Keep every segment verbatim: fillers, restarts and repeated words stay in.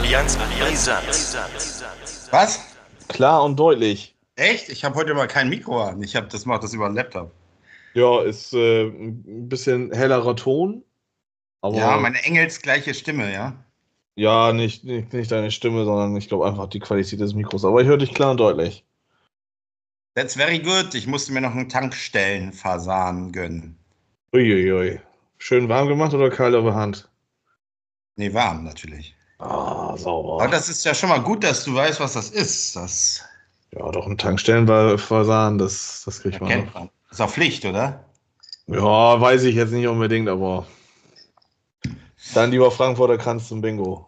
Allianz Brisant. Was? Klar und deutlich. Echt? Ich habe heute mal kein Mikro an. Ich habe das macht das über den Laptop. Ja, ist äh, ein bisschen hellerer Ton. Aber Ja, meine engelsgleiche Stimme, ja. ja, nicht, nicht, nicht deine Stimme, sondern ich glaube einfach die Qualität des Mikros. Aber ich höre dich klar und deutlich. That's very good. Ich musste mir noch einen Tankstellenfasan gönnen. Uiuiui. Schön warm gemacht oder kalt auf der Hand? Nee, warm natürlich. Ah, sauber. Aber das ist ja schon mal gut, dass du weißt, was das ist. Das Ja, doch ein Tankstellenfasan, das, das kriegt man. erkennt man. Ist auch Pflicht, oder? Ja, weiß ich jetzt nicht unbedingt, aber dann lieber Frankfurter Kranz zum Bingo.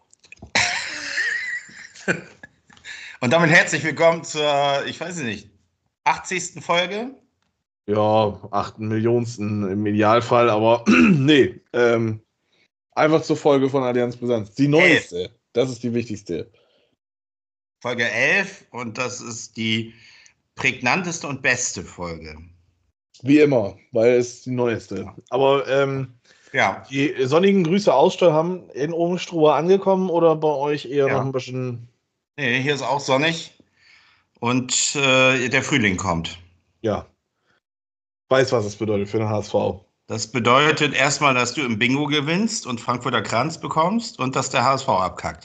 Und damit herzlich willkommen zur, ich weiß nicht, achtzigsten Folge. Ja, acht Millionsten im Idealfall, aber nee, ähm, einfach zur Folge von Allianz Brisanz. Die neueste, das ist die wichtigste. Folge elf und das ist die prägnanteste und beste Folge. Wie immer, weil es die neueste. Aber ähm, Ja. die sonnigen Grüße aus Steuer haben in Obenstruhe angekommen oder bei euch eher Ja. noch ein bisschen... Nee, hier ist auch sonnig und äh, der Frühling kommt. Ja, weiß, was es bedeutet für den H S V. Das bedeutet erstmal, dass du im Bingo gewinnst und Frankfurter Kranz bekommst und dass der H S V abkackt.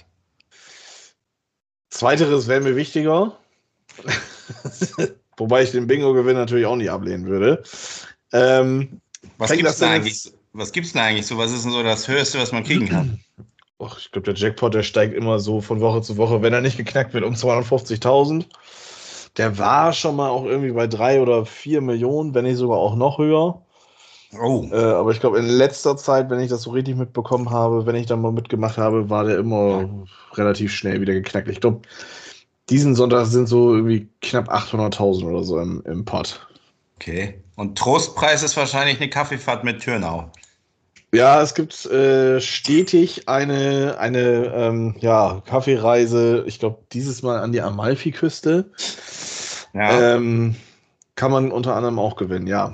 Zweiteres wäre mir wichtiger. Wobei ich den Bingo-Gewinn natürlich auch nicht ablehnen würde. Ähm, Was fängt gibt das es denn denn eigentlich? jetzt- Was gibt's denn eigentlich so? Was ist denn so das Höchste, was man kriegen kann? Och, ich glaube, der Jackpot, der steigt immer so von Woche zu Woche, wenn er nicht geknackt wird, um zweihundertfünfzigtausend. Der war schon mal auch irgendwie bei drei oder vier Millionen, wenn nicht sogar auch noch höher. Oh, Äh, aber ich glaube, in letzter Zeit, wenn ich das so richtig mitbekommen habe, wenn ich da mal mitgemacht habe, war der immer relativ schnell wieder geknackt. Ich glaube, diesen Sonntag sind so irgendwie knapp achthunderttausend oder so im, im Pot. okay. Und Trostpreis ist wahrscheinlich eine Kaffeefahrt mit Türnau. Ja, es gibt äh, stetig eine, eine ähm, ja, Kaffeereise, ich glaube, dieses Mal an die Amalfiküste. Ja. Ähm, kann man unter anderem auch gewinnen, ja.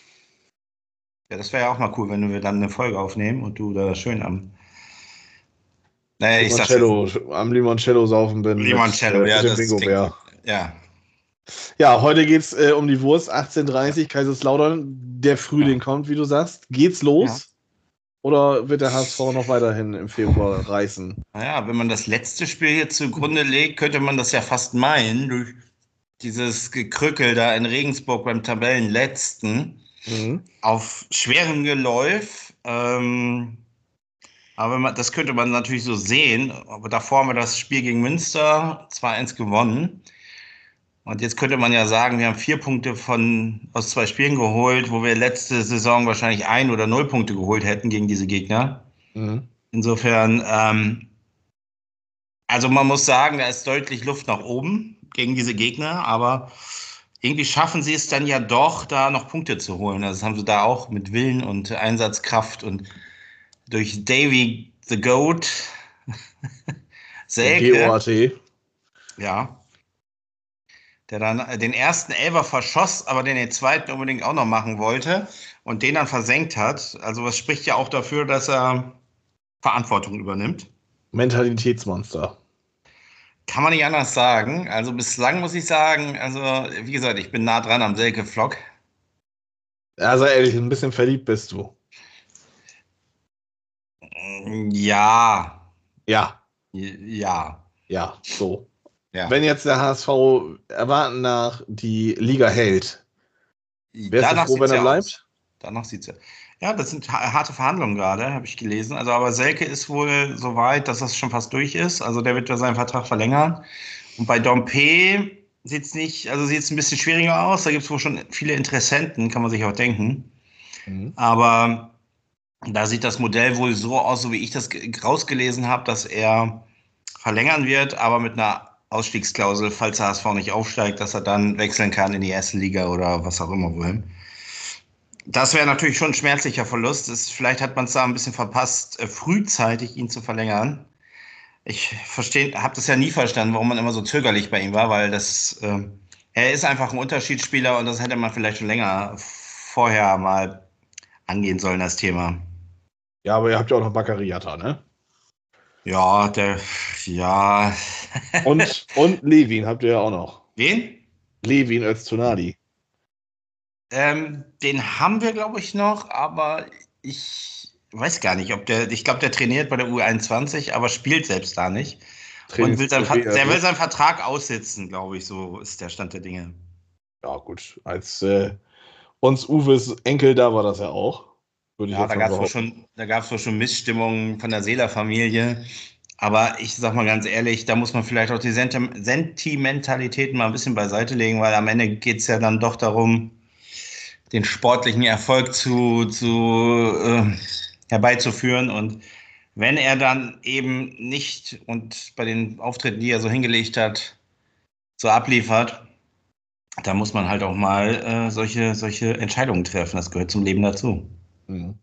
Ja, das wäre ja auch mal cool, wenn wir dann eine Folge aufnehmen und du da schön am. Naja, ich sag's jetzt. Limoncello, am Limoncello saufen bin. Limoncello, mit, äh, ja, mit dem das Bingo-Bär. klingt- Ja. Ja, heute geht's äh, um die Wurst, achtzehn Uhr dreißig, Kaiserslautern. Der Frühling Ja. kommt, wie du sagst. Geht's los? Oder wird der H S V noch weiterhin im Februar reißen? Naja, wenn man das letzte Spiel hier zugrunde legt, könnte man das ja fast meinen, durch dieses Gekrückel da in Regensburg beim Tabellenletzten Mhm. auf schwerem Geläuf. Ähm, aber wenn man, das könnte man natürlich so sehen. Aber davor haben wir das Spiel gegen Münster zwei eins gewonnen. Und jetzt könnte man ja sagen, wir haben vier Punkte von, aus zwei Spielen geholt, wo wir letzte Saison wahrscheinlich ein oder null Punkte geholt hätten gegen diese Gegner. Mhm. Insofern, ähm, also man muss sagen, da ist deutlich Luft nach oben gegen diese Gegner, aber irgendwie schaffen sie es dann ja doch, da noch Punkte zu holen. Also das haben sie da auch mit Willen und Einsatzkraft und durch Davy the Goat, Der Selke, G O A T. ja, der dann den ersten Elfer verschoss, aber den, den zweiten unbedingt auch noch machen wollte und den dann versenkt hat. Also was spricht ja auch dafür, dass er Verantwortung übernimmt. Mentalitätsmonster. Kann man nicht anders sagen. Also bislang muss ich sagen, also wie gesagt, ich bin nah dran am Selke-Vlog. Ja, sei ehrlich, ein bisschen verliebt bist du. Ja, Ja, ja, ja, so. ja. Wenn jetzt der H S V erwarten nach die Liga hält, wärst du froh, wenn sieht's er ja bleibt? aus. Danach sieht's ja. Ja, das sind ha- harte Verhandlungen gerade, habe ich gelesen. Also, aber Selke ist wohl so weit, dass das schon fast durch ist. Also, der wird ja seinen Vertrag verlängern. Und bei Dompe sieht's nicht, also sieht's ein bisschen schwieriger aus. Da gibt's wohl schon viele Interessenten, kann man sich auch denken. Mhm. Aber da sieht das Modell wohl so aus, so wie ich das ge- rausgelesen habe, dass er verlängern wird, aber mit einer Ausstiegsklausel, falls der H S V nicht aufsteigt, dass er dann wechseln kann in die erste Liga oder was auch immer wohin. Das wäre natürlich schon ein schmerzlicher Verlust. Das, vielleicht hat man es da ein bisschen verpasst, äh, frühzeitig ihn zu verlängern. Ich verstehe, habe das ja nie verstanden, warum man immer so zögerlich bei ihm war, weil das, äh, er ist einfach ein Unterschiedsspieler und das hätte man vielleicht schon länger vorher mal angehen sollen, das Thema. Ja, aber ihr habt ja auch noch Baccariata, ne? Ja, der, ja. Und, und Levin habt ihr ja auch noch. Wen? Levin Öztunadi. Ähm, den haben wir, glaube ich, noch, aber ich weiß gar nicht, ob der, ich glaube, der trainiert bei der U einundzwanzig, aber spielt selbst da nicht. Und will sein, Trainingszirkel, der will also. seinen Vertrag aussitzen, glaube ich, so ist der Stand der Dinge. Ja, gut. Als äh, uns Uwes Enkel da war das ja auch. Würde ich Ja, jetzt da mal gab es wohl behaupten. schon, da gab es wohl schon Missstimmungen von der Seeler-Familie. Aber ich sag mal ganz ehrlich, da muss man vielleicht auch die Sentim Sentimentalitäten mal ein bisschen beiseite legen, weil am Ende geht es ja dann doch darum, den sportlichen Erfolg zu, zu äh, herbeizuführen. Und wenn er dann eben nicht und bei den Auftritten, die er so hingelegt hat, so abliefert, da muss man halt auch mal äh, solche, solche Entscheidungen treffen. Das gehört zum Leben dazu. Mhm.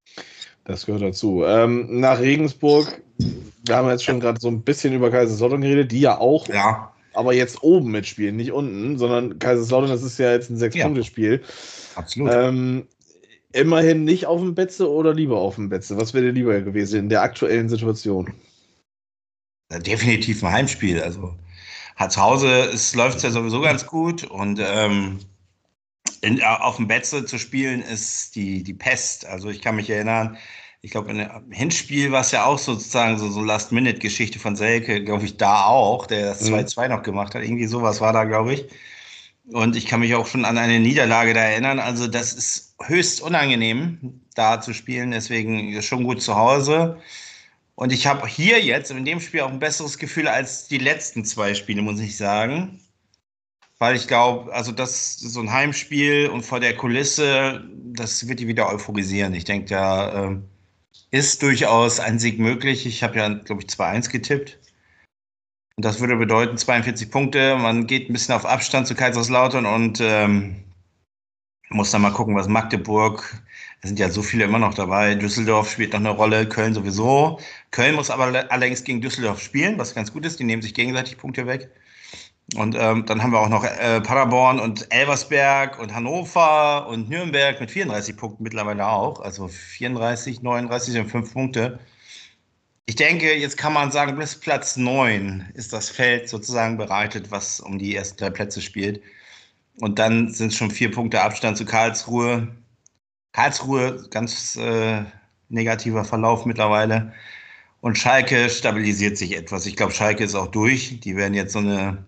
Das gehört dazu. Ähm, nach Regensburg, wir haben jetzt schon gerade so ein bisschen über Kaiserslautern geredet, die ja auch, Ja, aber jetzt oben mitspielen, nicht unten, sondern Kaiserslautern, das ist ja jetzt ein ja, Sechs-Punkte-Spiel. absolut. Ähm, immerhin nicht auf dem Betze oder lieber auf dem Betze? Was wäre dir lieber gewesen in der aktuellen Situation? Definitiv ein Heimspiel. Also hat zu Hause läuft es ja sowieso ganz gut und ähm, in, auf dem Betze zu spielen ist die, die Pest. Also ich kann mich erinnern, ich glaube, im Hinspiel war es ja auch sozusagen so, so Last-Minute-Geschichte von Selke, glaube ich, da auch, der das zwei Mhm. zwei noch gemacht hat. Irgendwie sowas war da, glaube ich. Und ich kann mich auch schon an eine Niederlage da erinnern. Also das ist höchst unangenehm, da zu spielen. Deswegen ist schon gut zu Hause. Und ich habe hier jetzt in dem Spiel auch ein besseres Gefühl als die letzten zwei Spiele, muss ich sagen. Weil ich glaube, also das so ein Heimspiel und vor der Kulisse, das wird die wieder euphorisieren. Ich denke, da ähm, ist durchaus ein Sieg möglich. Ich habe ja, glaube ich, zwei eins getippt. Und das würde bedeuten zweiundvierzig Punkte. Man geht ein bisschen auf Abstand zu Kaiserslautern und ähm, muss dann mal gucken, was Magdeburg, da sind ja so viele immer noch dabei. Düsseldorf spielt noch eine Rolle, Köln sowieso. Köln muss aber allerdings gegen Düsseldorf spielen, was ganz gut ist. Die nehmen sich gegenseitig Punkte weg. Und ähm, dann haben wir auch noch äh, Paderborn und Elversberg und Hannover und Nürnberg mit vierunddreißig Punkten mittlerweile auch. Also vierunddreißig, neununddreißig sind fünf Punkte. Ich denke, jetzt kann man sagen, bis Platz neun ist das Feld sozusagen bereitet, was um die ersten drei Plätze spielt. Und dann sind es schon vier Punkte Abstand zu Karlsruhe. Karlsruhe, ganz äh, negativer Verlauf mittlerweile. Und Schalke stabilisiert sich etwas. Ich glaube, Schalke ist auch durch. Die werden jetzt so eine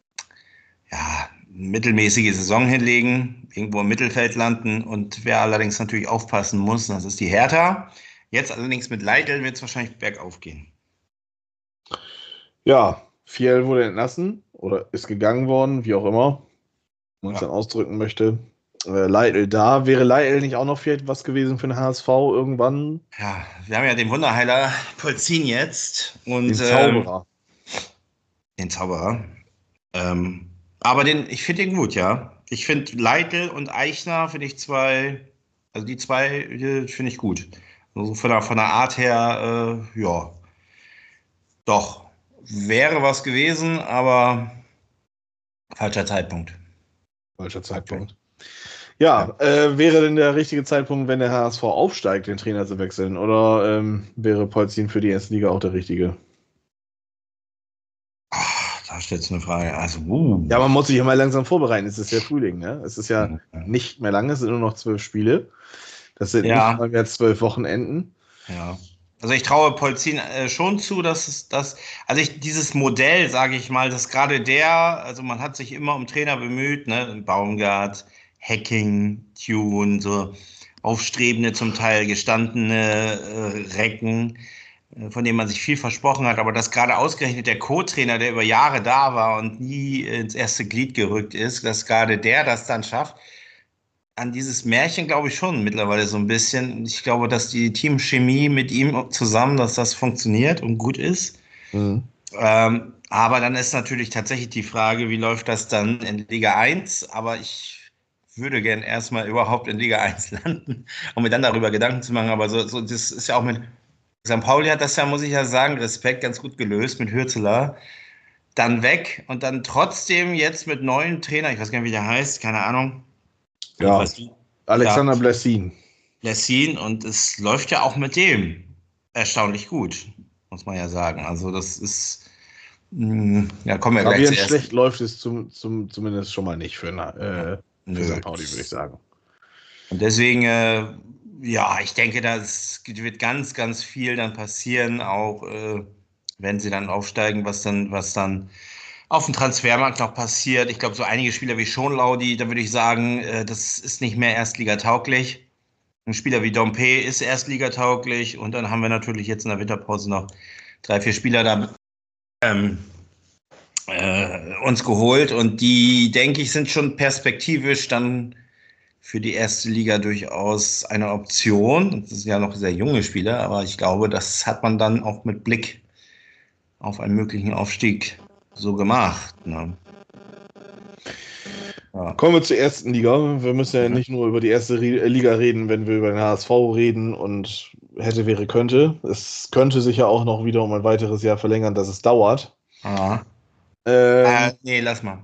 ja, mittelmäßige Saison hinlegen, irgendwo im Mittelfeld landen. Und wer allerdings natürlich aufpassen muss, das ist die Hertha. Jetzt allerdings mit Leitl wird es wahrscheinlich bergauf gehen. Ja, Fiel wurde entlassen oder ist gegangen worden, wie auch immer man es dann Ja. ausdrücken möchte. Äh, Leitl da. Wäre Leitl nicht auch noch vielleicht was gewesen für den H S V irgendwann? Ja, wir haben ja den Wunderheiler Polzin jetzt und Den ähm, Zauberer. den Zauberer. Ähm, aber den, ich finde den gut, ja. Ich finde Leitl und Eichner finde ich zwei, also die zwei äh, finde ich gut. Also von der, von der Art her, äh, ja, doch. Wäre was gewesen, aber falscher Zeitpunkt. Falscher Aktuell. Zeitpunkt. Ja. Ja, äh, wäre denn der richtige Zeitpunkt, wenn der H S V aufsteigt, den Trainer zu wechseln? Oder ähm, wäre Polzin für die erste Liga auch der richtige? Ach, da stellst du eine Frage. Also, uh. Ja, man muss sich ja mal langsam vorbereiten. Es ist ja Frühling, ne? Es ist ja nicht mehr lange, es sind nur noch zwölf Spiele. Das sind nicht Ja, mal mehr zwölf Wochenenden. ja. Also ich traue Polzin äh, schon zu, dass es das, also ich dieses Modell, sage ich mal, dass gerade der, also man hat sich immer um Trainer bemüht, ne, Baumgart, Hacking, Tune, so aufstrebende, zum Teil gestandene äh, Recken, äh, von denen man sich viel versprochen hat, aber dass gerade ausgerechnet der Co-Trainer, der über Jahre da war und nie ins erste Glied gerückt ist, dass gerade der das dann schafft, an dieses Märchen glaube ich schon mittlerweile so ein bisschen. Ich glaube, dass die Teamchemie mit ihm zusammen, dass das funktioniert und gut ist. Mhm. Ähm, aber dann ist natürlich tatsächlich die Frage, wie läuft das dann in Liga eins? Aber ich würde gern erstmal überhaupt in Liga eins landen, um mir dann darüber Gedanken zu machen. Aber so, so das ist ja auch mit Sankt Pauli hat das ja, muss ich ja sagen, Respekt ganz gut gelöst mit Hürzeler. Dann weg und dann trotzdem jetzt mit neuen Trainer, ich weiß gar nicht, wie der heißt, keine Ahnung. Ja, Weißt du? Ja, Alexander Blessin. Lessin und es läuft ja auch mit dem erstaunlich gut. muss man ja sagen. Also das ist, mh, ja, kommen wir gleich Gravierend zuerst. schlecht läuft es zum, zum, zumindest schon mal nicht für, äh, für Nö. Sankt Pauli, würde ich sagen. Und deswegen, äh, ja, ich denke, das wird ganz, ganz viel dann passieren, auch äh, wenn sie dann aufsteigen, was dann, was dann auf dem Transfermarkt noch passiert. Ich glaube, so einige Spieler wie Schonlau, die, da würde ich sagen, äh, das ist nicht mehr erstligatauglich. Ein Spieler wie Dompe ist erstligatauglich und dann haben wir natürlich jetzt in der Winterpause noch drei, vier Spieler da ähm, äh, uns geholt und die, denke ich, sind schon perspektivisch dann für die erste Liga durchaus eine Option. Das sind ja noch sehr junge Spieler, aber ich glaube, das hat man dann auch mit Blick auf einen möglichen Aufstieg so gemacht. Ne? Ja. Kommen wir zur ersten Liga. Wir müssen ja Mhm. nicht nur über die erste Liga reden, wenn wir über den H S V reden und hätte, wäre, könnte. Es könnte sich ja auch noch wieder um ein weiteres Jahr verlängern, dass es dauert. Ah. Ähm, Äh, nee, lass mal.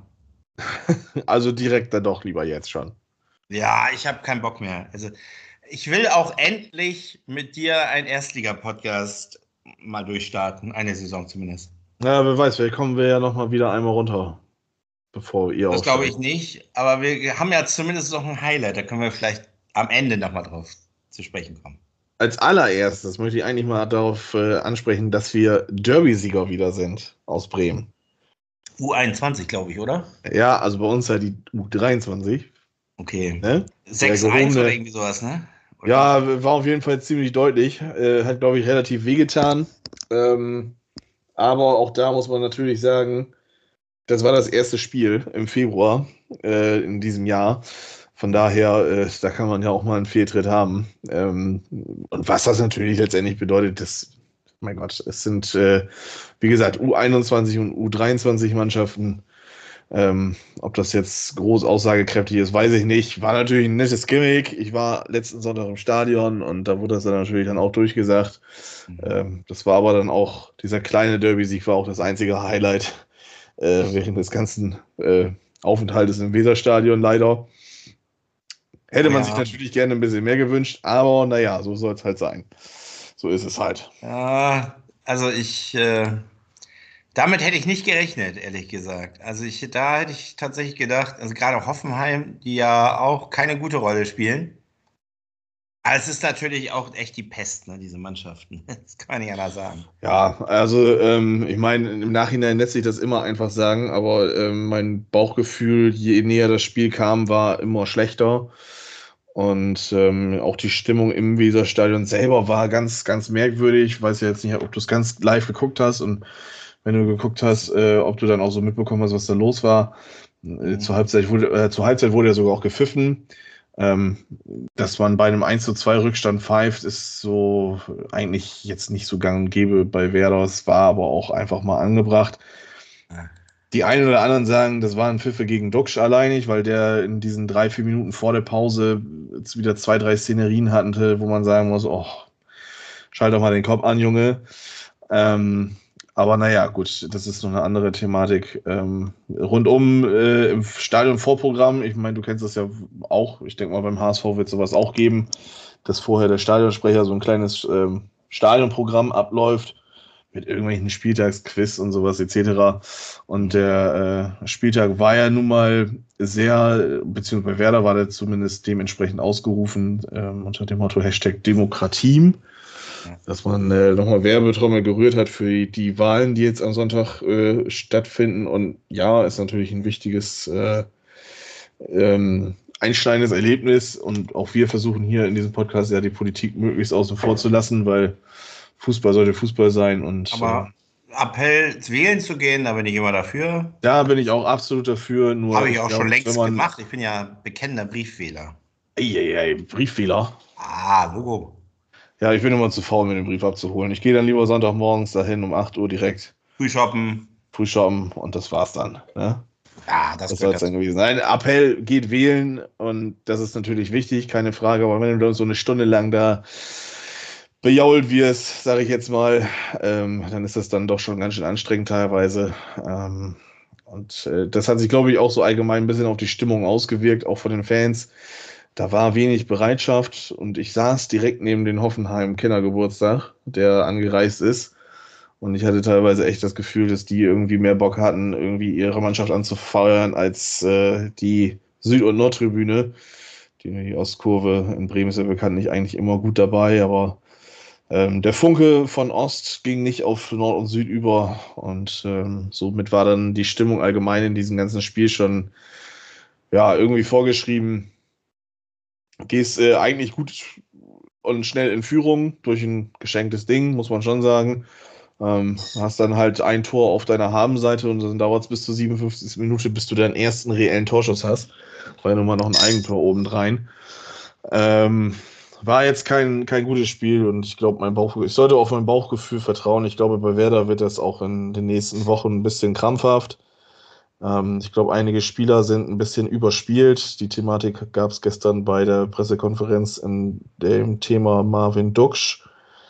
also direkt dann doch lieber jetzt schon. Ja, ich habe keinen Bock mehr. Also, ich will auch endlich mit dir einen Erstliga-Podcast mal durchstarten, eine Saison zumindest. Ja, wer weiß, vielleicht kommen wir ja nochmal wieder einmal runter, bevor ihr Das glaube ich aussteigt. nicht, aber wir haben ja zumindest noch ein Highlight, da können wir vielleicht am Ende nochmal drauf zu sprechen kommen. Als allererstes möchte ich eigentlich mal darauf äh, ansprechen, dass wir Derby-Sieger wieder sind aus Bremen. U einundzwanzig, glaube ich, oder? Ja, also bei uns ja die U dreiundzwanzig. Okay. Ne? Der sechs eins oder gehobene, irgendwie sowas, ne? Oder? ja, war auf jeden Fall ziemlich deutlich. Äh, hat, glaube ich, relativ wehgetan. Ähm, aber auch da muss man natürlich sagen, das war das erste Spiel im Februar äh, in diesem Jahr. Von daher, äh, da kann man ja auch mal einen Fehltritt haben. Ähm, und was das natürlich letztendlich bedeutet, das, mein Gott, es sind, äh, wie gesagt, U einundzwanzig und U dreiundzwanzig Mannschaften. Ähm, ob das jetzt groß aussagekräftig ist, weiß ich nicht. War natürlich ein nettes Gimmick. Ich war letzten Sonntag im Stadion und da wurde das dann natürlich dann auch durchgesagt. Mhm. Ähm, das war aber dann auch, dieser kleine Derby-Sieg war auch das einzige Highlight äh, während des ganzen äh, Aufenthaltes im Weserstadion leider. Hätte Oh man sich ja. natürlich gerne ein bisschen mehr gewünscht, aber naja, so soll es halt sein. So ist es halt. Ja, also ich, äh, damit hätte ich nicht gerechnet, ehrlich gesagt. Also ich, da hätte ich tatsächlich gedacht, also gerade Hoffenheim, die ja auch keine gute Rolle spielen. Aber es ist natürlich auch echt die Pest, ne, diese Mannschaften. Das kann man nicht anders sagen. Ja, also ähm, ich meine, im Nachhinein lässt sich das immer einfach sagen, aber ähm, mein Bauchgefühl, je näher das Spiel kam, war immer schlechter. Und ähm, auch die Stimmung im Weserstadion selber war ganz, ganz merkwürdig. Ich weiß ja jetzt nicht, ob du es ganz live geguckt hast und wenn du geguckt hast, äh, ob du dann auch so mitbekommen hast, was da los war. Äh, Mhm. zur Halbzeit wurde, äh, zur Halbzeit wurde ja sogar auch gepfiffen. Ähm, Dass man bei einem eins zu zwei Rückstand pfeift, ist so eigentlich jetzt nicht so gang und gäbe bei Werder. Es war aber auch einfach mal angebracht. Die einen oder anderen sagen, das waren Pfiffe gegen Duxch alleinig, weil der in diesen drei, vier Minuten vor der Pause jetzt wieder zwei, drei Szenerien hatte, wo man sagen muss, oh, schalt doch mal den Kopf an, Junge. Ähm, aber naja, gut, das ist noch eine andere Thematik. Ähm, rundum äh, im Stadionvorprogramm, ich meine, du kennst das ja auch, ich denke mal, beim H S V wird es sowas auch geben, dass vorher der Stadionsprecher so ein kleines ähm, Stadionprogramm abläuft mit irgendwelchen Spieltagsquiz und sowas et cetera. Und Mhm. der äh, Spieltag war ja nun mal sehr, beziehungsweise bei Werder war der zumindest dementsprechend ausgerufen ähm, unter dem Motto Hashtag Demokratie, Ja. dass man äh, nochmal Werbetrommel gerührt hat für die Wahlen, die jetzt am Sonntag äh, stattfinden. Und ja, ist natürlich ein wichtiges, äh, ähm, einschneidendes Erlebnis. Und auch wir versuchen hier in diesem Podcast ja die Politik möglichst außen vor zu lassen, weil Fußball sollte Fußball sein. Und äh, Aber Appell, wählen zu gehen, da bin ich immer dafür. da bin ich auch absolut dafür. Nur Habe ich ich auch schon glaube, wenn längst man. gemacht. Ich bin ja bekennender Briefwähler. Eieiei, Brieffehler. Ah, Logo. Ja, ich bin immer zu faul, mir den Brief abzuholen. Ich gehe dann lieber Sonntagmorgens dahin um acht Uhr direkt Frühshoppen. frühshoppen und das war's dann. Ne? Ja, das Das soll gehört es dann dazu. gewesen sein. Appell geht wählen und das ist natürlich wichtig, keine Frage. Aber wenn du so eine Stunde lang da bejault wirst, sage ich jetzt mal, ähm, dann ist das dann doch schon ganz schön anstrengend teilweise. Ähm, und äh, das hat sich, glaube ich, auch so allgemein ein bisschen auf die Stimmung ausgewirkt, auch von den Fans. Da war wenig Bereitschaft und ich saß direkt neben den Hoffenheim Kindergeburtstag, der angereist ist. Und ich hatte teilweise echt das Gefühl, dass die irgendwie mehr Bock hatten, irgendwie ihre Mannschaft anzufeuern, als äh, die Süd- und Nordtribüne. Die, die Ostkurve in Bremen ist ja bekanntlich eigentlich immer gut dabei, aber ähm, der Funke von Ost ging nicht auf Nord und Süd über. Und ähm, somit war dann die Stimmung allgemein in diesem ganzen Spiel schon ja, irgendwie vorgeschrieben. Gehst äh, eigentlich gut und schnell in Führung durch ein geschenktes Ding, muss man schon sagen. Ähm, hast dann halt ein Tor auf deiner Habenseite und dann dauert es bis zur siebenundfünfzigsten Minute, bis du deinen ersten reellen Torschuss hast. War ja nun mal noch ein Eigentor obendrein. Ähm, war jetzt kein, kein gutes Spiel und ich glaube, mein Bauch, ich sollte auf mein Bauchgefühl vertrauen. Ich glaube, bei Werder wird das auch in den nächsten Wochen ein bisschen krampfhaft. Ähm, ich glaube, einige Spieler sind ein bisschen überspielt. Die Thematik gab es gestern bei der Pressekonferenz in dem Thema Marvin Duksch,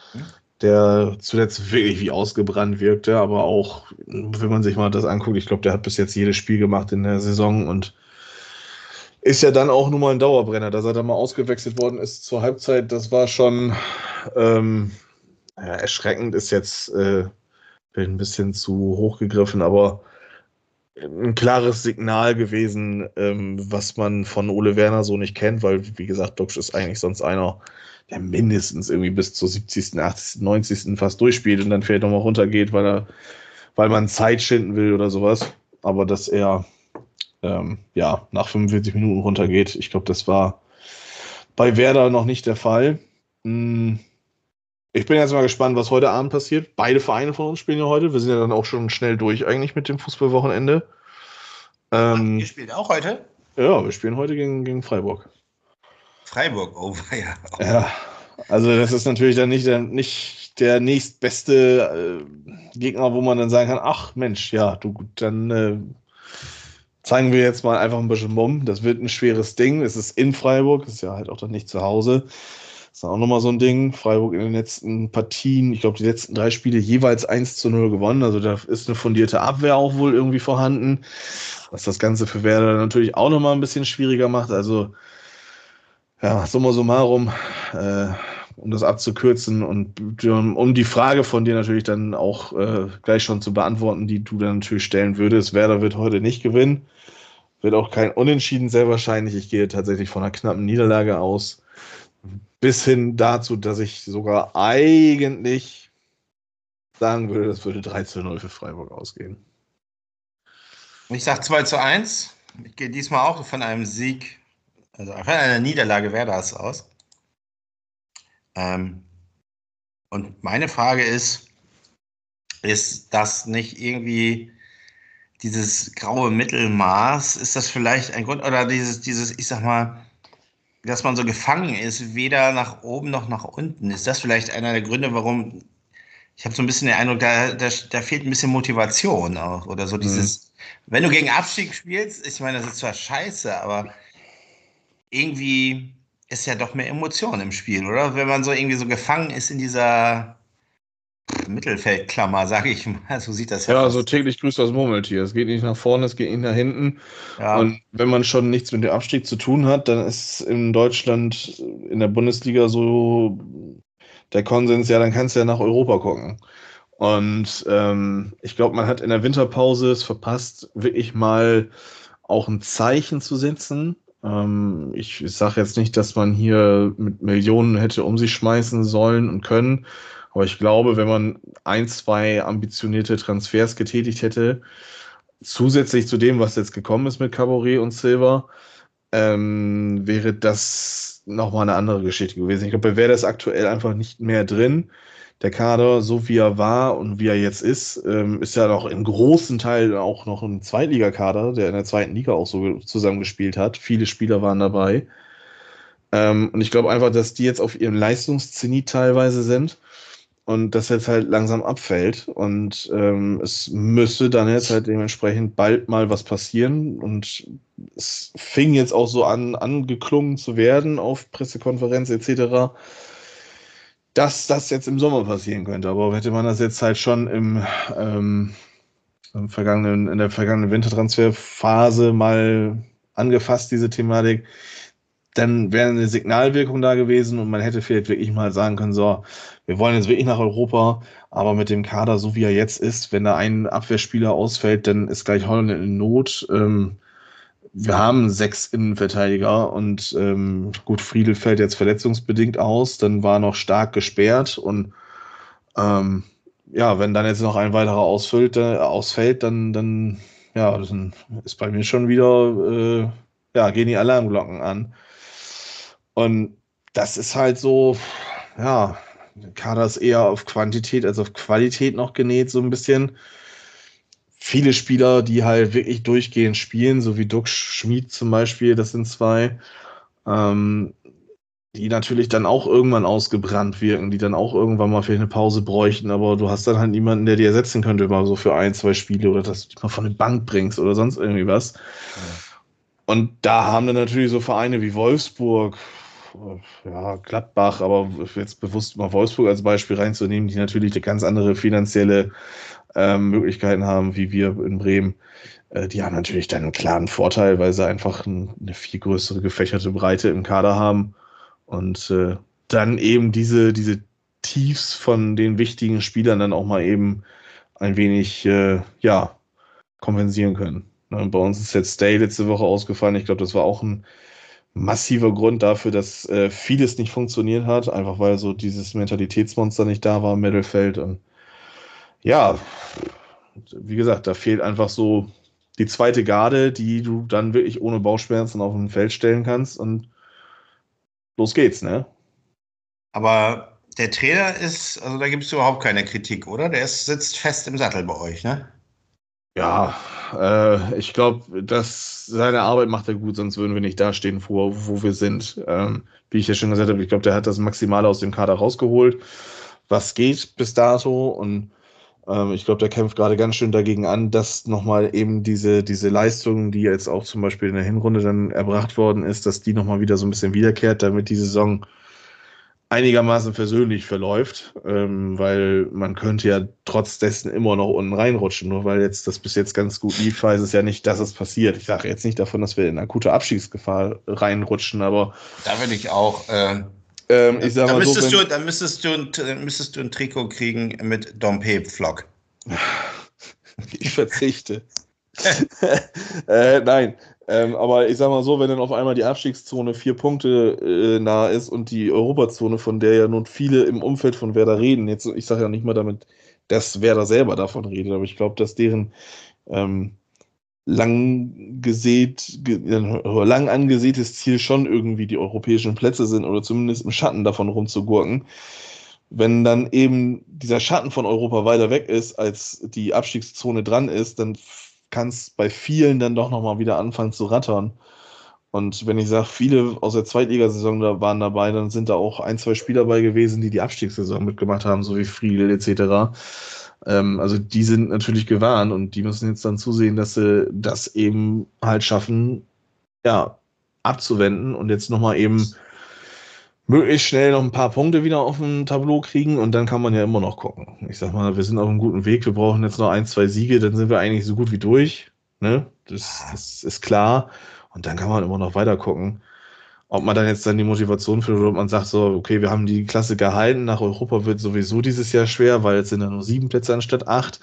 der zuletzt wirklich wie ausgebrannt wirkte, aber auch, wenn man sich mal das anguckt, ich glaube, der hat bis jetzt jedes Spiel gemacht in der Saison und ist ja dann auch nun mal ein Dauerbrenner, dass er da mal ausgewechselt worden ist zur Halbzeit. Das war schon ähm, ja, erschreckend, ist jetzt äh, ein bisschen zu hoch gegriffen, aber ein klares Signal gewesen, ähm, was man von Ole Werner so nicht kennt, weil, wie gesagt, Duxch ist eigentlich sonst einer, der mindestens irgendwie bis zur siebzigsten., achtzigsten., neunzigsten fast durchspielt und dann vielleicht nochmal runtergeht, weil er, weil man Zeit schinden will oder sowas. Aber dass er ähm, ja nach fünfundvierzig Minuten runtergeht, ich glaube, das war bei Werder noch nicht der Fall. Hm, Ich bin jetzt mal gespannt, was heute Abend passiert. Beide Vereine von uns spielen ja heute. Wir sind ja dann auch schon schnell durch eigentlich mit dem Fußballwochenende. Ähm, Ihr spielt auch heute? Ja, wir spielen heute gegen, gegen Freiburg. Freiburg, oh ja. Ja, also das ist natürlich dann nicht der, nicht der nächstbeste äh, Gegner, wo man dann sagen kann, ach Mensch, ja, du gut, dann äh, zeigen wir jetzt mal einfach ein bisschen Mumm. Das wird ein schweres Ding. Es ist in Freiburg, ist ja halt auch dann nicht zu Hause. Das ist auch nochmal so ein Ding. Freiburg in den letzten Partien, ich glaube, die letzten drei Spiele jeweils eins zu null gewonnen. Also da ist eine fundierte Abwehr auch wohl irgendwie vorhanden. Was das Ganze für Werder natürlich auch nochmal ein bisschen schwieriger macht. Also ja, summa summarum, äh, um das abzukürzen und um, um die Frage von dir natürlich dann auch äh, gleich schon zu beantworten, die du dann natürlich stellen würdest. Werder wird heute nicht gewinnen, wird auch kein Unentschieden sehr wahrscheinlich. Ich gehe tatsächlich von einer knappen Niederlage aus, bis hin dazu, dass ich sogar eigentlich sagen würde, das würde drei zu null für Freiburg ausgehen. Ich sage zwei zu eins. Ich gehe diesmal auch von einem Sieg, also von einer Niederlage Werders aus. Ähm, und meine Frage ist, ist das nicht irgendwie dieses graue Mittelmaß? Ist das vielleicht ein Grund oder dieses, dieses, ich sag mal, dass man so gefangen ist, weder nach oben noch nach unten? Ist das vielleicht einer der Gründe, warum ich habe so ein bisschen den Eindruck, da, da, da fehlt ein bisschen Motivation auch oder so Mhm. dieses, wenn du gegen Abstieg spielst, ich meine, das ist zwar scheiße, aber irgendwie ist ja doch mehr Emotion im Spiel, oder? Wenn man so irgendwie so gefangen ist in dieser Mittelfeldklammer, sage ich mal, so sieht das ja Ja, also fast. täglich grüßt das Murmeltier. Es geht nicht nach vorne, es geht nicht nach hinten. Und Ja, wenn man schon nichts mit dem Abstieg zu tun hat, dann ist in Deutschland, in der Bundesliga so der Konsens, ja, dann kannst du ja nach Europa gucken. Und ähm, ich glaube, man hat in der Winterpause es verpasst, wirklich mal auch ein Zeichen zu setzen. Ähm, ich sage jetzt nicht, dass man hier mit Millionen hätte um sich schmeißen sollen und können. Aber ich glaube, wenn man ein, zwei ambitionierte Transfers getätigt hätte, zusätzlich zu dem, was jetzt gekommen ist mit Caboret und Silva, ähm, wäre das nochmal eine andere Geschichte gewesen. Ich glaube, bei Werder ist aktuell einfach nicht mehr drin. Der Kader, so wie er war und wie er jetzt ist, ähm, ist ja noch im großen Teil auch noch ein Zweitligakader, der in der zweiten Liga auch so zusammengespielt hat. Viele Spieler waren dabei. Ähm, und ich glaube einfach, dass die jetzt auf ihrem Leistungszenit teilweise sind und das jetzt halt langsam abfällt. Und ähm, es müsste dann jetzt halt dementsprechend bald mal was passieren. Und es fing jetzt auch so an, angeklungen zu werden auf Pressekonferenz et cetera, dass das jetzt im Sommer passieren könnte. Aber hätte man das jetzt halt schon im, ähm, im vergangenen, in der vergangenen Wintertransferphase mal angefasst, diese Thematik, dann wäre eine Signalwirkung da gewesen und man hätte vielleicht wirklich mal sagen können, so, wir wollen jetzt wirklich nach Europa, aber mit dem Kader, so wie er jetzt ist, wenn da ein Abwehrspieler ausfällt, dann ist gleich Holland in Not. Ähm, wir haben sechs Innenverteidiger und ähm, gut, Friedel fällt jetzt verletzungsbedingt aus, dann war noch Stark gesperrt und ähm, ja, wenn dann jetzt noch ein weiterer ausfüllt, äh, ausfällt, dann, dann, ja, dann ist bei mir schon wieder, äh, ja, gehen die Alarmglocken an. Und das ist halt so, ja, der Kader ist eher auf Quantität als auf Qualität noch genäht, so ein bisschen. Viele Spieler, die halt wirklich durchgehend spielen, so wie Duck Schmid zum Beispiel, das sind zwei, ähm, die natürlich dann auch irgendwann ausgebrannt wirken, die dann auch irgendwann mal für eine Pause bräuchten, aber du hast dann halt niemanden, der die ersetzen könnte, mal so für ein, zwei Spiele oder dass du die mal von der Bank bringst oder sonst irgendwie was. Ja. Und da haben dann natürlich so Vereine wie Wolfsburg, ja, Gladbach, aber jetzt bewusst mal Wolfsburg als Beispiel reinzunehmen, die natürlich eine ganz andere finanzielle ähm, Möglichkeiten haben, wie wir in Bremen. Äh, die haben natürlich dann einen klaren Vorteil, weil sie einfach ein, eine viel größere gefächerte Breite im Kader haben und äh, dann eben diese, diese Tiefs von den wichtigen Spielern dann auch mal eben ein wenig, äh, ja, kompensieren können. Ne, bei uns ist jetzt Stay letzte Woche ausgefallen. Ich glaube, das war auch ein massiver Grund dafür, dass äh, vieles nicht funktioniert hat, einfach weil so dieses Mentalitätsmonster nicht da war im Mittelfeld. Und ja, wie gesagt, da fehlt einfach so die zweite Garde, die du dann wirklich ohne Bauchschmerzen auf ein Feld stellen kannst und los geht's, ne? Aber der Trainer ist, also da gibt es überhaupt keine Kritik, oder? Der ist, sitzt fest im Sattel bei euch, ne? Ja, äh, ich glaube, dass seine Arbeit macht er gut, sonst würden wir nicht da stehen, wo, wo wir sind. Ähm, wie ich ja schon gesagt habe, ich glaube, der hat das Maximale aus dem Kader rausgeholt, was geht bis dato. Und ähm, ich glaube, der kämpft gerade ganz schön dagegen an, dass nochmal eben diese, diese Leistung, die jetzt auch zum Beispiel in der Hinrunde dann erbracht worden ist, dass die nochmal wieder so ein bisschen wiederkehrt, damit die Saison einigermaßen versöhnlich verläuft, ähm, weil man könnte ja trotz dessen immer noch unten reinrutschen. Nur weil jetzt das bis jetzt ganz gut lief, heißt es ja nicht, dass es passiert. Ich sage jetzt nicht davon, dass wir in akute Abstiegsgefahr reinrutschen, aber Da will ich auch. Äh, ähm, ich sag da, mal so, müsstest wenn, du, da müsstest du, ein- müsstest du ein Trikot kriegen mit Dompe-Flock. ich verzichte. äh, nein, ähm, aber ich sag mal so, wenn dann auf einmal die Abstiegszone vier Punkte äh, nah ist und die Europazone, von der ja nun viele im Umfeld von Werder reden, jetzt, ich sage ja nicht mal damit, dass Werder selber davon redet, aber ich glaube, dass deren ähm, lang gesät, ge, lang angesätes Ziel schon irgendwie die europäischen Plätze sind oder zumindest im Schatten davon rumzugurken. Wenn dann eben dieser Schatten von Europa weiter weg ist, als die Abstiegszone dran ist, dann kann es bei vielen dann doch nochmal wieder anfangen zu rattern. Und wenn ich sage, viele aus der Zweitligasaison da waren dabei, dann sind da auch ein, zwei Spieler dabei gewesen, die die Abstiegssaison mitgemacht haben, so wie Friedel et cetera. Ähm, also die sind natürlich gewarnt und die müssen jetzt dann zusehen, dass sie das eben halt schaffen, ja, abzuwenden und jetzt nochmal eben möglichst schnell noch ein paar Punkte wieder auf dem Tableau kriegen und dann kann man ja immer noch gucken. Ich sag mal, wir sind auf einem guten Weg, wir brauchen jetzt noch ein, zwei Siege, dann sind wir eigentlich so gut wie durch. Ne? Das, das ist klar. Und dann kann man immer noch weiter gucken. Ob man dann jetzt dann die Motivation findet oder ob man sagt so, okay, wir haben die Klasse gehalten, nach Europa wird sowieso dieses Jahr schwer, weil jetzt sind ja nur sieben Plätze anstatt acht.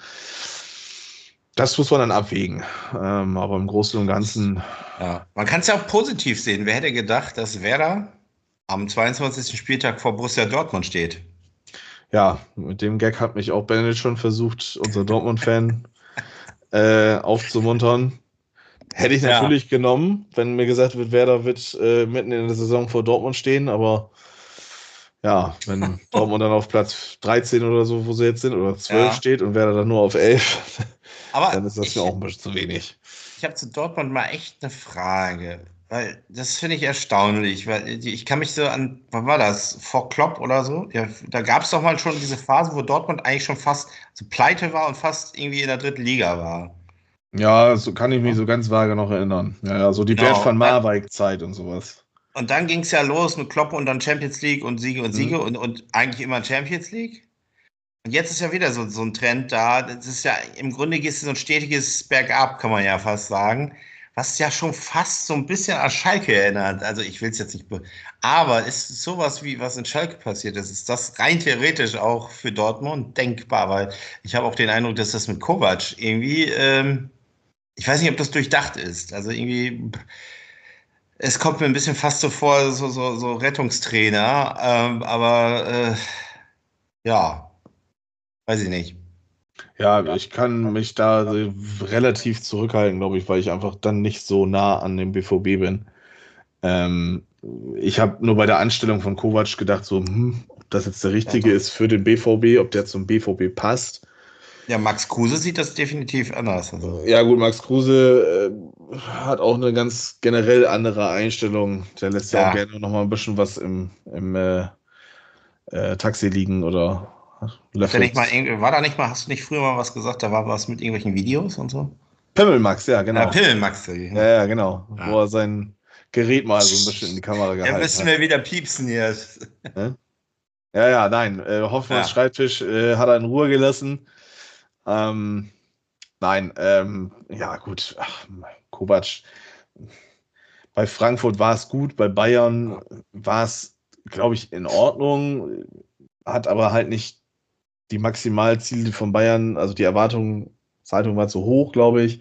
Das muss man dann abwägen. Ähm, aber im Großen und Ganzen. Ja. Man kann es ja auch positiv sehen. Wer hätte gedacht, dass Werder am zweiundzwanzigsten Spieltag vor Borussia Dortmund steht? Ja, mit dem Gag hat mich auch Bennett schon versucht, unser Dortmund-Fan, äh, aufzumuntern. Hätte ich Ja. natürlich genommen, wenn mir gesagt wird, Werder wird äh, mitten in der Saison vor Dortmund stehen, aber ja, wenn Dortmund dann auf Platz dreizehn oder so, wo sie jetzt sind, oder zwölf Ja. steht und Werder dann nur auf elf, dann Aber ist das mir ich, auch ein bisschen zu wenig. ich habe zu Dortmund mal echt eine Frage. Weil das finde ich erstaunlich, weil die- ich kann mich so an, wann war das? Vor Klopp oder so? Ja, da gab es doch mal schon diese Phase, wo Dortmund eigentlich schon fast so pleite war und fast irgendwie in der dritten Liga war. Ja, so kann ich mich Ja. so ganz vage noch erinnern. Ja, ja, so die Bert Genau. van Dann, Marwijk-Zeit und sowas. und dann ging es ja los mit Klopp und dann Champions League und Siege und Hm? Siege und, und eigentlich immer Champions League. Und jetzt ist ja wieder so, so ein Trend da. Das ist ja, im Grunde ist es so ein stetiges Bergab, kann man ja fast sagen. was ja schon fast so ein bisschen an Schalke erinnert. Also ich will es jetzt nicht, be- aber ist sowas wie was in Schalke passiert ist, ist das rein theoretisch auch für Dortmund denkbar, weil ich habe auch den Eindruck, dass das mit Kovac irgendwie, ähm, ich weiß nicht, ob das durchdacht ist. Also irgendwie, es kommt mir ein bisschen fast so vor, so, so, so Rettungstrainer, ähm, aber äh, ja, weiß ich nicht. Ja, ich kann mich da äh, relativ zurückhalten, glaube ich, weil ich einfach dann nicht so nah an dem B V B bin. Ähm, Ich habe nur bei der Anstellung von Kovac gedacht, so, hm, ob das jetzt der richtige Ja. ist für den B V B, ob der zum B V B passt. Ja, Max Kruse sieht das definitiv anders. Also. Ja, gut, Max Kruse äh, hat auch eine ganz generell andere Einstellung. Der lässt ja auch Ja, gerne noch mal ein bisschen was im, im äh, äh, Taxi liegen oder hat er nicht mal, löffelt. irgend- war da nicht mal, hast du nicht früher mal was gesagt, da war was mit irgendwelchen Videos und so? Pimmelmax, ja, Ja, genau. Pillenmax. Ja, Ja. ja, genau. Wo Ja. er sein Gerät mal so ein bisschen in die Kamera Ja, gehalten müssen hat. wir wieder piepsen jetzt. Ne? Ja, ja, nein. Äh, Hoffmanns Ja. Schreibtisch äh, hat er in Ruhe gelassen. Ähm, nein, ähm, ja, gut. Ach, Kovac. Bei Frankfurt war es gut, bei Bayern war es, glaube ich, in Ordnung, hat aber halt nicht die Maximalziele von Bayern, also die Erwartungshaltung war zu hoch, glaube ich.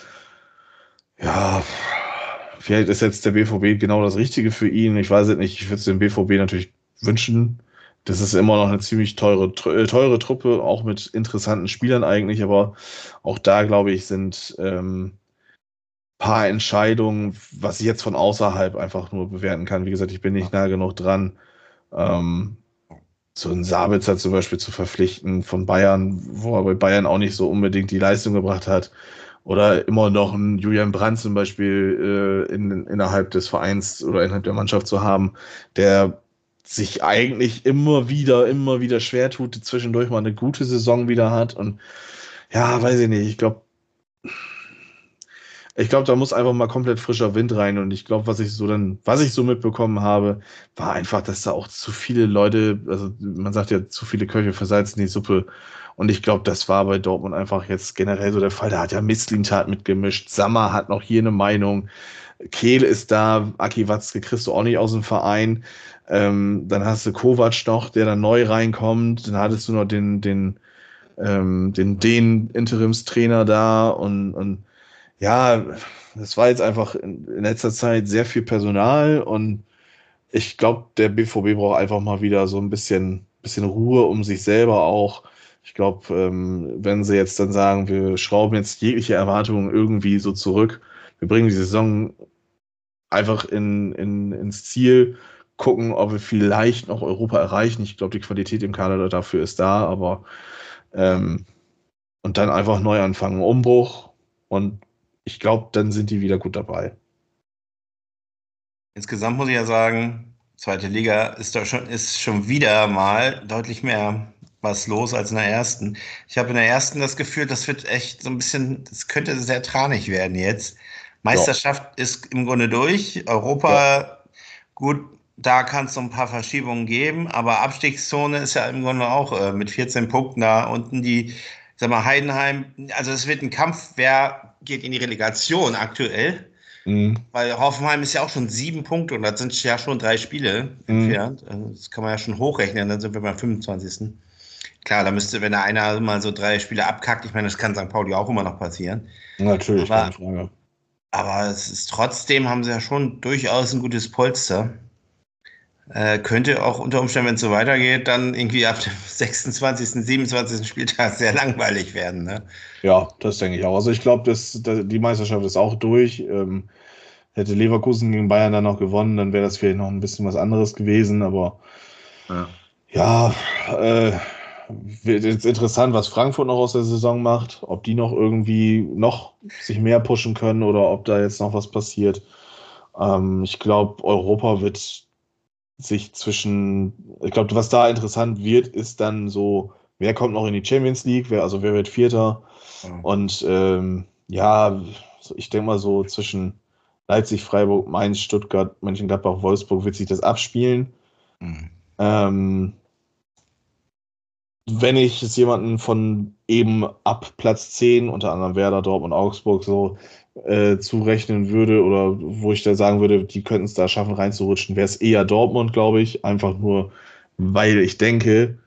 Ja, vielleicht ist jetzt der B V B genau das Richtige für ihn. Ich weiß es nicht. Ich würde es dem B V B natürlich wünschen. Das ist immer noch eine ziemlich teure, äh, teure Truppe, auch mit interessanten Spielern eigentlich, aber auch da, glaube ich, sind ähm, paar Entscheidungen, was ich jetzt von außerhalb einfach nur bewerten kann. Wie gesagt, ich bin nicht nah genug dran. Ähm, so einen Sabitzer zum Beispiel zu verpflichten von Bayern, wo er bei Bayern auch nicht so unbedingt die Leistung gebracht hat. Oder immer noch einen Julian Brandt zum Beispiel äh, in, innerhalb des Vereins oder innerhalb der Mannschaft zu haben, der sich eigentlich immer wieder, immer wieder schwer tut, zwischendurch mal eine gute Saison wieder hat. Und ja, weiß ich nicht. Ich glaube, ich glaube, da muss einfach mal komplett frischer Wind rein. Und ich glaube, was ich so dann, was ich so mitbekommen habe, war einfach, dass da auch zu viele Leute, also man sagt ja, zu viele Köche versalzen die Suppe. Und ich glaube, das war bei Dortmund einfach jetzt generell so der Fall. Da hat ja Mislintat mitgemischt. Sammer hat noch hier eine Meinung. Kehl ist da. Aki Watzke kriegst du auch nicht aus dem Verein. Ähm, dann hast du Kovac noch, der dann neu reinkommt. Dann hattest du noch den, den, ähm, den, den Interimstrainer da und, und ja, das war jetzt einfach in, in letzter Zeit sehr viel Personal und ich glaube, der B V B braucht einfach mal wieder so ein bisschen, bisschen Ruhe um sich selber auch. Ich glaube, ähm, wenn sie jetzt dann sagen, wir schrauben jetzt jegliche Erwartungen irgendwie so zurück, wir bringen die Saison einfach in, in, ins Ziel, gucken, ob wir vielleicht noch Europa erreichen. Ich glaube, die Qualität im Kader dafür ist da, aber ähm, und dann einfach neu anfangen, Umbruch und ich glaube, dann sind die wieder gut dabei. Insgesamt muss ich ja sagen, zweite Liga ist da schon, ist schon wieder mal deutlich mehr was los als in der ersten. Ich habe in der ersten das Gefühl, das wird echt so ein bisschen, das könnte sehr tranig werden jetzt. Ja, Meisterschaft ist im Grunde durch. ja. Europa, gut, da kann es so ein paar Verschiebungen geben, aber Abstiegszone ist ja im Grunde auch äh, mit vierzehn Punkten da unten die, sag mal, Heidenheim. Also es wird ein Kampf, wer geht in die Relegation aktuell. Mhm. Weil Hoffenheim ist ja auch schon sieben Punkte und das sind ja schon drei Spiele Mhm. entfernt. Also das kann man ja schon hochrechnen, dann sind wir beim fünfundzwanzigsten. Klar, da müsste, wenn da einer mal so drei Spiele abkackt, ich meine, das kann Sankt Pauli auch immer noch passieren. Natürlich, keine Aber, Frage. aber es ist trotzdem, haben sie ja schon durchaus ein gutes Polster. Äh, könnte auch unter Umständen, wenn es so weitergeht, dann irgendwie ab dem sechsundzwanzigsten, siebenundzwanzigsten Spieltag sehr langweilig werden. Ne? Ja, das denke ich auch. Also ich glaube, dass, dass die Meisterschaft ist auch durch. Ähm, hätte Leverkusen gegen Bayern dann noch gewonnen, dann wäre das vielleicht noch ein bisschen was anderes gewesen. Aber Ja. ja, äh, wird jetzt interessant, was Frankfurt noch aus der Saison macht. Ob die noch irgendwie noch sich mehr pushen können oder ob da jetzt noch was passiert. Ähm, ich glaube, Europa wird sich zwischen, ich glaube, was da interessant wird, ist dann so, wer kommt noch in die Champions League, wer, also wer wird Vierter Ja. und ähm, ja, so, ich denke mal so zwischen Leipzig, Freiburg, Mainz, Stuttgart, Mönchengladbach, Wolfsburg wird sich das abspielen. Hm. Ähm, wenn ich es jemanden von eben ab Platz zehn, unter anderem Werder, Dortmund, Augsburg, so äh, zurechnen würde oder wo ich da sagen würde, die könnten es da schaffen, reinzurutschen, wäre es eher Dortmund, glaube ich. Einfach nur, weil ich denke,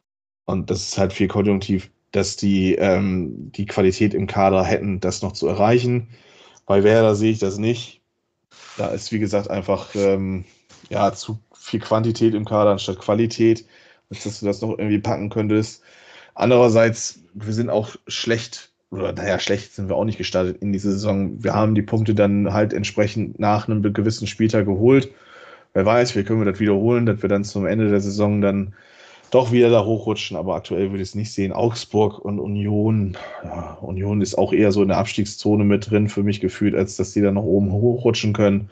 und das ist halt viel konjunktiv, dass die ähm, die Qualität im Kader hätten, das noch zu erreichen. Bei Werder sehe ich das nicht. Da ist, wie gesagt, einfach ähm, ja, zu viel Quantität im Kader anstatt Qualität, als dass du das noch irgendwie packen könntest. Andererseits, wir sind auch schlecht, oder naja, schlecht sind wir auch nicht gestartet in die Saison. Wir haben die Punkte dann halt entsprechend nach einem gewissen Spieltag geholt. Wer weiß, wir können wir das wiederholen, dass wir dann zum Ende der Saison dann doch wieder da hochrutschen, aber aktuell würde ich es nicht sehen. Augsburg und Union, ja, Union ist auch eher so in der Abstiegszone mit drin für mich gefühlt, als dass die da nach oben hochrutschen können.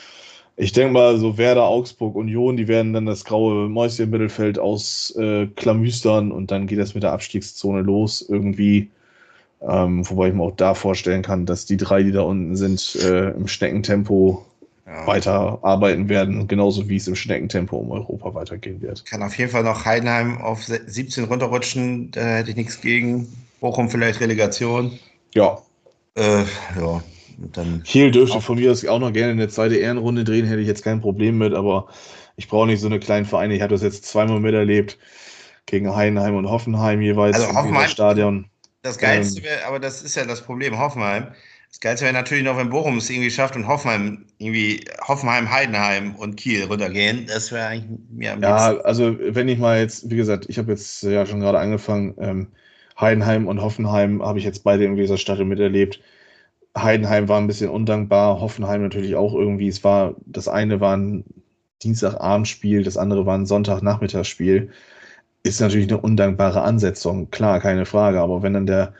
Ich denke mal, so Werder, Augsburg, Union, die werden dann das graue Mäuschen im Mittelfeld ausklamüstern äh, und dann geht das mit der Abstiegszone los irgendwie. Ähm, wobei ich mir auch da vorstellen kann, dass die drei, die da unten sind, äh, im Schneckentempo ja. weiter arbeiten werden, genauso wie es im Schneckentempo um Europa weitergehen wird. Kann auf jeden Fall noch Heidenheim auf siebzehn runterrutschen, da hätte ich nichts gegen. Bochum vielleicht Relegation. Ja. Äh, ja. Und dann Kiel dürfte von mir aus auch noch gerne eine zweite Ehrenrunde drehen, hätte ich jetzt kein Problem mit, aber ich brauche nicht so eine kleinen Vereine. Ich habe das jetzt zweimal miterlebt, gegen Heidenheim und Hoffenheim jeweils also im Hoffenheim, Stadion. Das Geilste ähm, wäre, aber das ist ja das Problem, Hoffenheim. Das Geilste wäre natürlich noch, wenn Bochum es irgendwie schafft und Hoffenheim irgendwie Hoffenheim, Heidenheim und Kiel runtergehen. Das wäre eigentlich mir am Ja, liebsten. also wenn ich mal jetzt, wie gesagt, ich habe jetzt ja schon gerade angefangen, ähm, Heidenheim und Hoffenheim habe ich jetzt beide im Weserstadion miterlebt. Heidenheim war ein bisschen undankbar, Hoffenheim natürlich auch irgendwie. Es war, das eine war ein Dienstagabendspiel, das andere war ein Sonntagnachmittagsspiel. Ist natürlich eine undankbare Ansetzung, klar, keine Frage. Aber wenn dann der,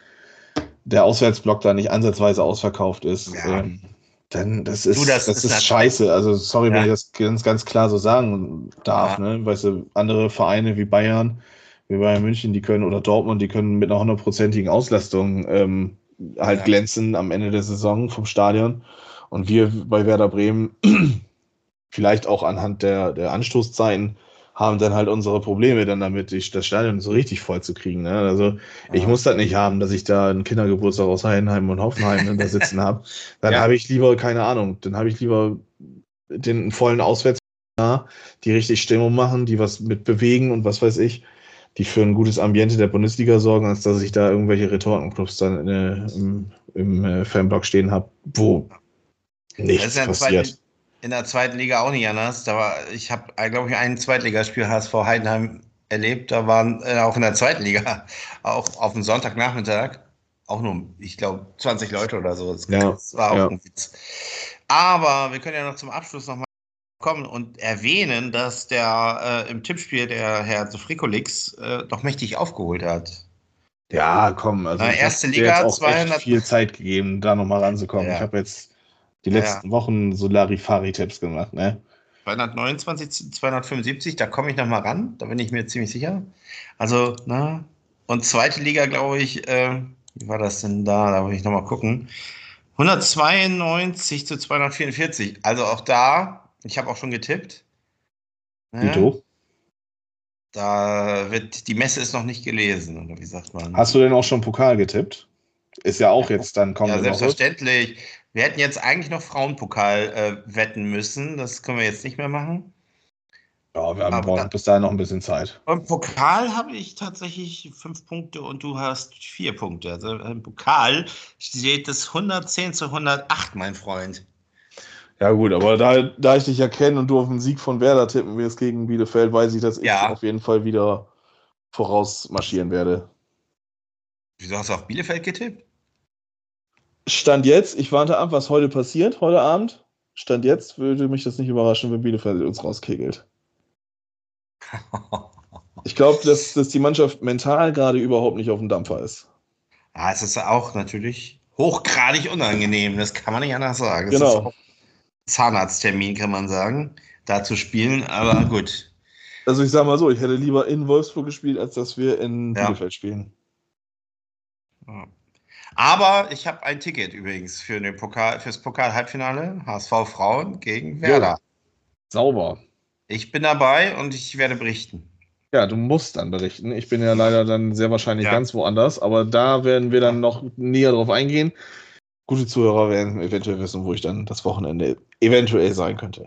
der Auswärtsblock da nicht ansatzweise ausverkauft ist, Ja. ähm, dann das ist, Du, das das ist ist scheiße. Also sorry, Ja. wenn ich das ganz, ganz klar so sagen darf. Ja. Ne? Weißt du, andere Vereine wie Bayern, wie Bayern München, die können, oder Dortmund, die können mit einer hundertprozentigen Auslastung ähm, halt Ja. glänzen am Ende der Saison vom Stadion. Und wir bei Werder Bremen, vielleicht auch anhand der, der Anstoßzeiten, haben dann halt unsere Probleme dann damit, die, das Stadion so richtig voll zu kriegen. Ne? Also ich Ja. muss das nicht haben, dass ich da einen Kindergeburtstag aus Heidenheim und Hoffenheim ne, da sitzen habe. Dann Ja. habe ich lieber, keine Ahnung, dann habe ich lieber den vollen Auswärts, die richtig Stimmung machen, die was mit bewegen und was weiß ich, die für ein gutes Ambiente der Bundesliga sorgen, als dass ich da irgendwelche Retortenclubs dann äh, im, im äh, Fanblock stehen habe, wo nichts ja passiert. Zweiten, in der zweiten Liga auch nicht anders. Da war, ich habe, glaube ich, ein Zweitligaspiel H S V Heidenheim erlebt. Da waren äh, auch in der zweiten Liga, auch auf dem Sonntagnachmittag, auch nur, ich glaube, zwanzig Leute oder so. Das, Ja, das war auch ja. ein Witz. Aber wir können ja noch zum Abschluss nochmal kommen und erwähnen, dass der äh, im Tippspiel der Herr Frikolix äh, doch mächtig aufgeholt hat. Ja, komm, also Na, ich habe erste dir jetzt Liga, auch echt zweihundert. viel Zeit gegeben, da nochmal ranzukommen. Ja, Ich habe jetzt die ja, ja. letzten Wochen so Larifari-Tipps gemacht, ne? zweihundertneunundzwanzig, zweihundertfünfundsiebzig, da komme ich nochmal ran, da bin ich mir ziemlich sicher. Also, na, und zweite Liga, glaube ich, äh, wie war das denn da? Da will ich nochmal gucken. hundertzweiundneunzig zu zweihundertvierundvierzig. Also auch da, ich habe auch schon getippt. Ne? Dito. Da wird, die Messe ist noch nicht gelesen, oder wie sagt man? Hast du denn auch schon Pokal getippt? Ist ja auch jetzt dann Ja, kommende Woche. selbstverständlich. Wir hätten jetzt eigentlich noch Frauenpokal äh, wetten müssen. Das können wir jetzt nicht mehr machen. Ja, wir haben Aber brauchen bis dahin noch ein bisschen Zeit. im Pokal habe ich tatsächlich fünf Punkte und du hast vier Punkte. Also im Pokal steht es hundertzehn zu hundertacht, mein Freund. Ja gut, aber da, da ich dich ja kenne und du auf den Sieg von Werder tippen wirst gegen Bielefeld, weiß ich, dass ich Ja. auf jeden Fall wieder vorausmarschieren werde. Wieso hast du auf Bielefeld getippt? Stand jetzt, ich warte ab, was heute passiert, heute Abend. Stand jetzt würde mich das nicht überraschen, wenn Bielefeld uns rauskegelt. Ich glaube, dass, dass die Mannschaft mental gerade überhaupt nicht auf dem Dampfer ist. Ja, es ist auch natürlich hochgradig unangenehm, das kann man nicht anders sagen. Es Genau. ist auch Zahnarzttermin, kann man sagen, da zu spielen, aber gut. Also ich sage mal so, ich hätte lieber in Wolfsburg gespielt, als dass wir in Ja. Bielefeld spielen. Ja. Aber ich habe ein Ticket übrigens für den Pokal, fürs Pokal-Halbfinale H S V Frauen gegen Werder. Jo. Sauber. Ich bin dabei und ich werde berichten. Ja, du musst dann berichten. Ich bin ja leider dann sehr wahrscheinlich Ja. ganz woanders, aber da werden wir dann noch näher drauf eingehen. Gute Zuhörer werden eventuell wissen, wo ich dann das Wochenende eventuell sein könnte.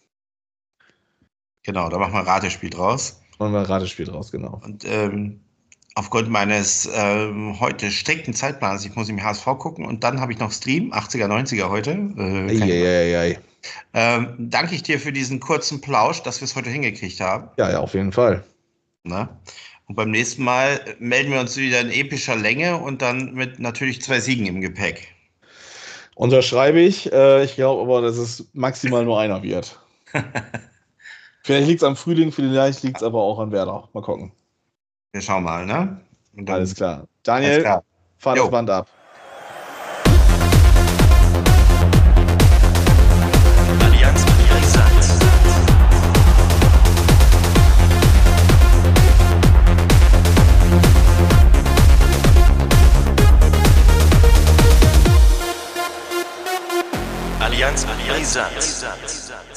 Genau, da machen wir ein Ratespiel draus. Und wir ein Ratespiel draus, genau. Und ähm, aufgrund meines ähm, heute strikten Zeitplans, ich muss im H S V gucken und dann habe ich noch Stream, achtziger, neunziger heute. Äh, kann ich- Eieiei. ähm, danke ich dir für diesen kurzen Plausch, dass wir es heute hingekriegt haben. Ja, ja, auf jeden Fall. Ne? Und beim nächsten Mal melden wir uns wieder in epischer Länge und dann mit natürlich zwei Siegen im Gepäck. Unterschreibe ich. Äh, ich glaube aber, dass es maximal nur einer wird. Vielleicht liegt es am Frühling, vielleicht liegt es aber auch an Werder. Mal gucken. Wir schauen mal, ne? Und dann- Alles klar. Daniel, Alles klar. fahr Jo. das Band ab. Allianz Brisant. Allianz Brisant.